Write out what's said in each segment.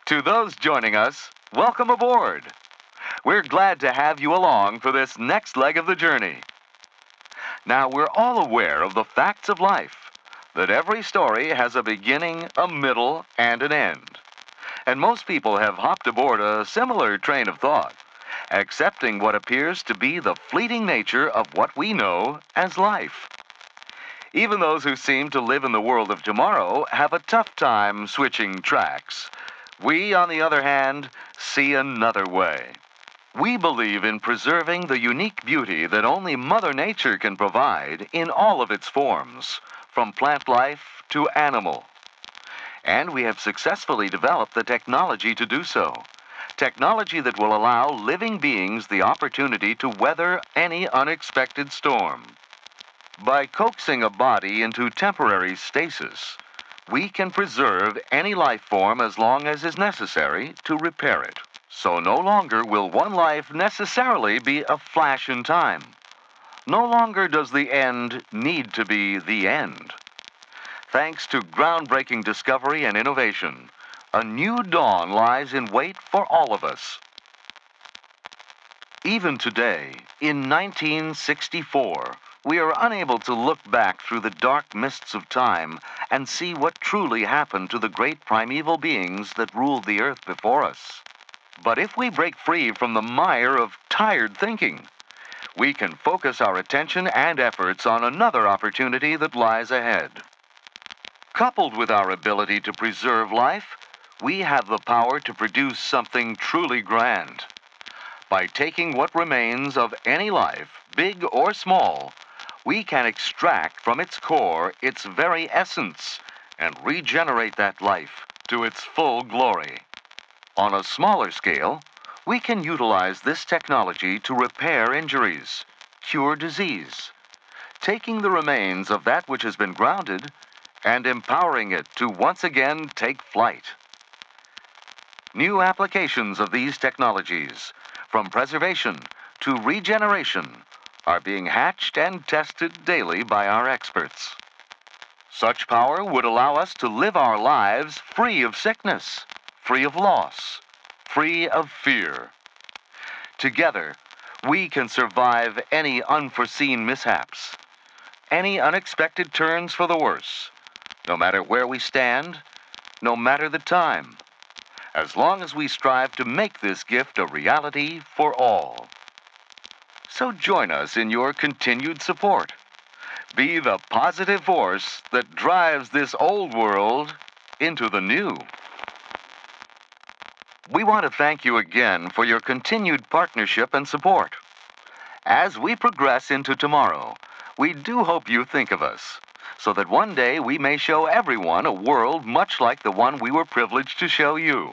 To those joining us, welcome aboard. We're glad to have you along for this next leg of the journey. Now, we're all aware of the facts of life, that every story has a beginning, a middle, and an end. And most people have hopped aboard a similar train of thought, accepting what appears to be the fleeting nature of what we know as life. Even those who seem to live in the world of tomorrow have a tough time switching tracks. We, on the other hand, see another way. We believe in preserving the unique beauty that only Mother Nature can provide in all of its forms, from plant life to animal. And we have successfully developed the technology to do so. Technology that will allow living beings the opportunity to weather any unexpected storm. By coaxing a body into temporary stasis, we can preserve any life form as long as is necessary to repair it. So no longer will one life necessarily be a flash in time. No longer does the end need to be the end. Thanks to groundbreaking discovery and innovation, a new dawn lies in wait for all of us. Even today, in 1964, we are unable to look back through the dark mists of time and see what truly happened to the great primeval beings that ruled the earth before us. But if we break free from the mire of tired thinking, we can focus our attention and efforts on another opportunity that lies ahead. Coupled with our ability to preserve life, we have the power to produce something truly grand. By taking what remains of any life, big or small, we can extract from its core its very essence and regenerate that life to its full glory. On a smaller scale, we can utilize this technology to repair injuries, cure disease, taking the remains of that which has been grounded and empowering it to once again take flight. New applications of these technologies, from preservation to regeneration, are being hatched and tested daily by our experts. Such power would allow us to live our lives free of sickness, free of loss, free of fear. Together, we can survive any unforeseen mishaps, any unexpected turns for the worse, no matter where we stand, no matter the time, as long as we strive to make this gift a reality for all. So join us in your continued support. Be the positive force that drives this old world into the new. We want to thank you again for your continued partnership and support. As we progress into tomorrow, we do hope you think of us, so that one day we may show everyone a world much like the one we were privileged to show you.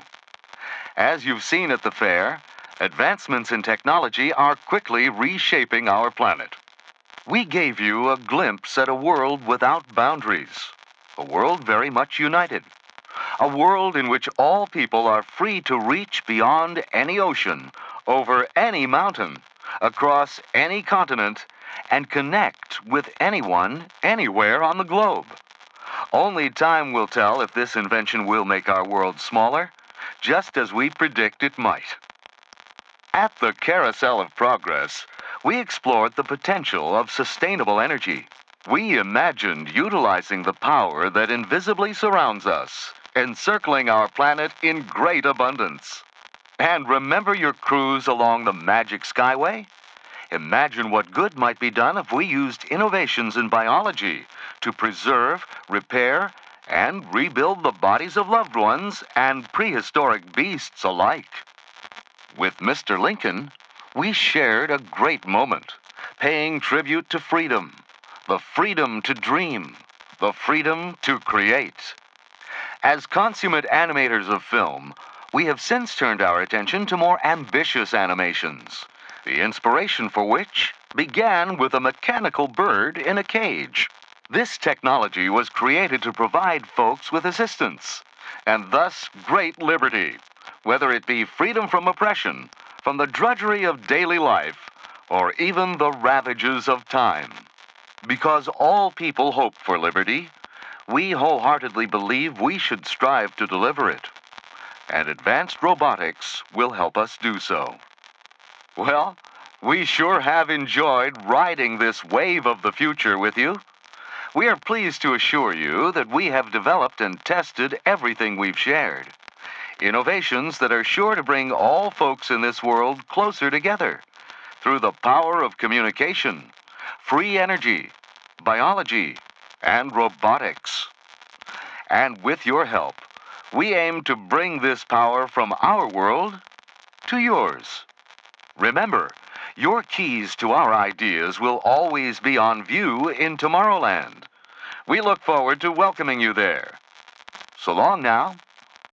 As you've seen at the fair, advancements in technology are quickly reshaping our planet. We gave you a glimpse at a world without boundaries, a world very much united, a world in which all people are free to reach beyond any ocean, over any mountain, across any continent, and connect with anyone, anywhere on the globe. Only time will tell if this invention will make our world smaller, just as we predict it might. At the Carousel of Progress, we explored the potential of sustainable energy. We imagined utilizing the power that invisibly surrounds us, encircling our planet in great abundance. And remember your cruise along the Magic Skyway? Imagine what good might be done if we used innovations in biology to preserve, repair, and rebuild the bodies of loved ones and prehistoric beasts alike. With Mr. Lincoln, we shared a great moment, paying tribute to freedom, the freedom to dream, the freedom to create. As consummate animators of film, we have since turned our attention to more ambitious animations, the inspiration for which began with a mechanical bird in a cage. This technology was created to provide folks with assistance, and thus great liberty, whether it be freedom from oppression, from the drudgery of daily life, or even the ravages of time. Because all people hope for liberty, we wholeheartedly believe we should strive to deliver it. and advanced robotics will help us do so. Well, we sure have enjoyed riding this wave of the future with you. We are pleased to assure you that we have developed and tested everything we've shared. Innovations that are sure to bring all folks in this world closer together through the power of communication, free energy, biology, and robotics. And with your help, we aim to bring this power from our world to yours. Remember, your keys to our ideas will always be on view in Tomorrowland. We look forward to welcoming you there. So long now.